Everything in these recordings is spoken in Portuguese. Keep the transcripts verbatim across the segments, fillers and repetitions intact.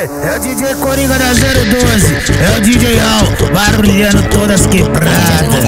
Aê, é o D J Coringa da zero doze, é o D J Al, barulhando todas quebradas.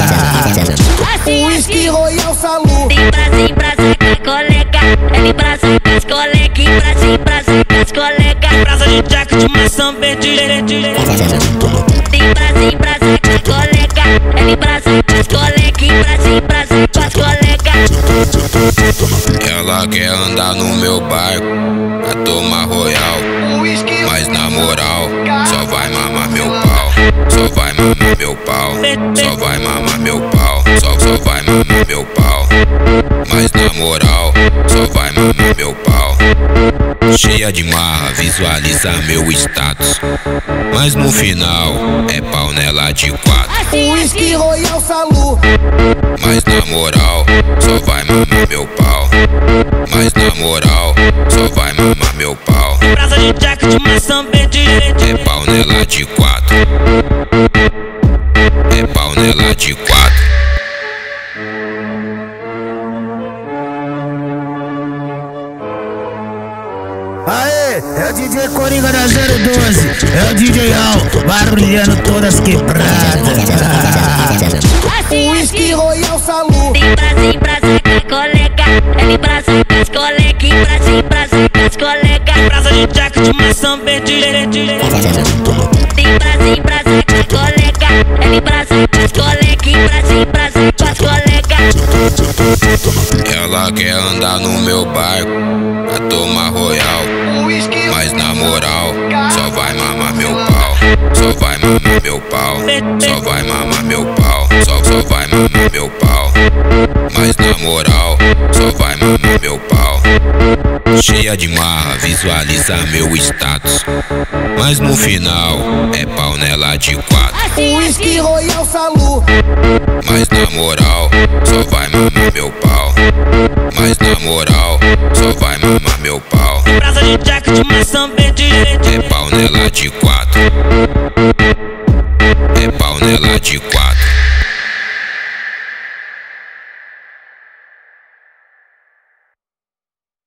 O Whisky Royal Salu. Tem prazer pra sacar colega, ele pra sacar as colegas, prazer pra sacar as colegas. Brasa de jack de maçã verde. Tem prazer pra sacar colega, ele pra sacar as colegas, prazer pra sacar as colegas. Ela quer andar no meu barco, a tomar royal, mas na moral, só vai mamar meu pau, só vai mamar meu pau, só vai mamar meu pau, só, só vai mamar meu pau, mas na moral, só vai mamar meu pau. Cheia de marra, visualiza meu status, mas no final é pau nela de quatro. O Whisky Royal Salu. Mas na moral, só vai mamar meu pau, mas na moral, só vai mamar meu pau. Brasa de jack de maçã verde. É pau nela de quatro, é pau nela de quatro. Aê, é o D J Coringa da zero doze, é o D J Al, barulhando todas quebradas. O Whisky Royal Salu. Tem prazer pra sacar colega, ele pra sacar as colegas, prazer pra sacar as colegas. Brasa de jack de maçã verde. Tem prazer pra sacar colega, ele pra sacar as colegas, prazer pra sacar as colegas. Ela quer andar no meu barco, a tomar royal, mas na moral, só vai mamar meu pau, só vai mamar meu pau, só vai mamar meu pau, só, só vai mamar meu pau, mas na moral, só vai mamar meu pau. Cheia de marra, visualiza meu status, mas no final é pau nela de quatro. O Whisky Royal Salu. Mas na moral, só vai mamar meu pau, mas na moral, só vai mamar meu pau. Brasa de jack de maçã verde. É pau nela de quatro.